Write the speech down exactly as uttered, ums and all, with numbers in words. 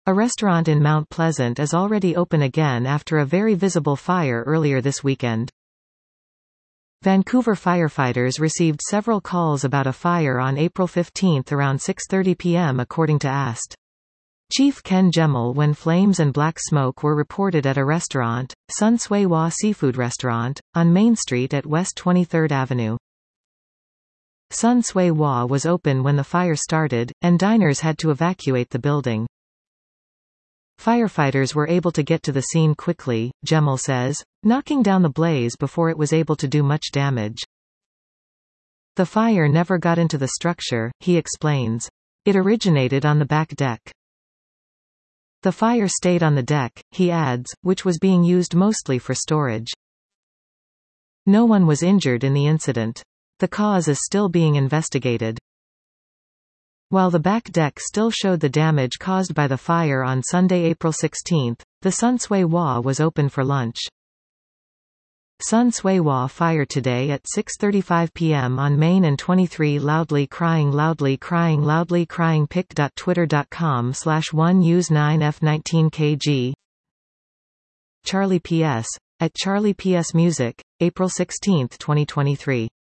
A restaurant in Mount Pleasant is already open again after a very visible fire earlier this weekend. Vancouver firefighters received several calls about a fire on April fifteenth around six thirty p m according to A S T. Chief Ken Gemmell when flames and black smoke were reported at a restaurant, Sun Sui Wah Seafood Restaurant, on Main Street at West twenty-third Avenue. Sun Sui Wah was open when the fire started, and diners had to evacuate the building. Firefighters were able to get to the scene quickly, Gemmell says, knocking down the blaze before it was able to do much damage. The fire never got into the structure, he explains. It originated on the back deck. The fire stayed on the deck, he adds, which was being used mostly for storage. No one was injured in the incident. The cause is still being investigated. While the back deck still showed the damage caused by the fire on Sunday, April sixteenth, the Sun Sui Wah was open for lunch. Sun Sui Wah fire today at six thirty-five p m on Main and twenty-three loudly crying loudly crying loudly crying pic dot twitter dot com slash one use nine f nineteen k g Charlie P S. At Charlie P S Music, April sixteenth twenty twenty-three.